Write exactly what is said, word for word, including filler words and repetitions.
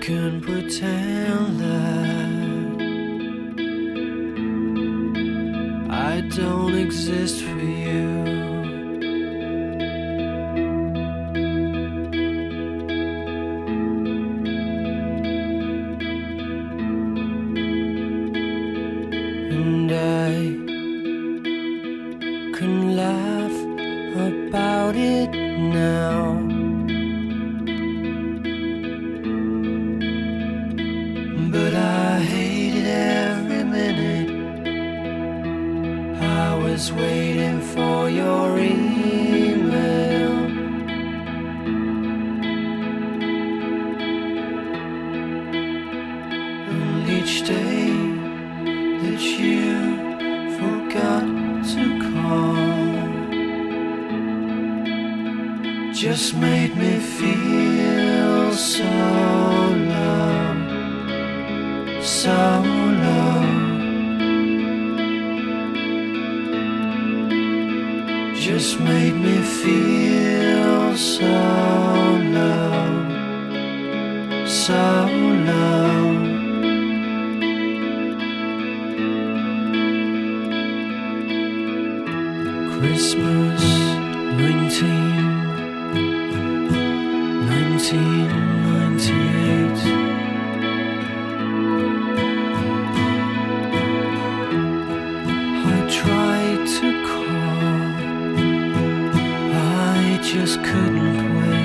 can pretend that I don't exist for you. And I can laugh about it now. But I hated every minute. I was waiting for your email. And each day that you forgot to call just made me feel so low, so low. Just made me feel so low, so low. Christmas nineteen ninety-eight. I tried to call, I just couldn't wait.